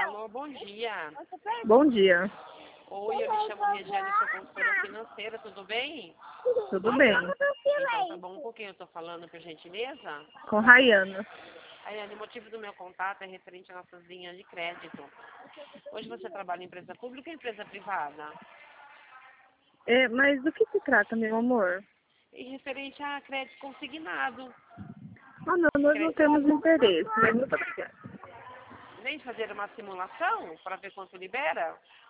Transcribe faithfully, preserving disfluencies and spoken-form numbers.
Alô, bom dia. Bom dia. Oi, eu me chamo Regiane, sou consultora financeira, tudo bem? Tudo bem? Então tá bom, com quem eu tô falando, por gentileza? Com Rayana. Rayane, o motivo do meu contato é referente às nossas linhas de crédito. Hoje você trabalha em empresa pública ou empresa privada? É, mas do que se trata, meu amor? E referente a crédito consignado. Ah, não, nós não Cre- temos interesse, mas muito obrigada. Vem fazer uma simulação para ver quanto libera?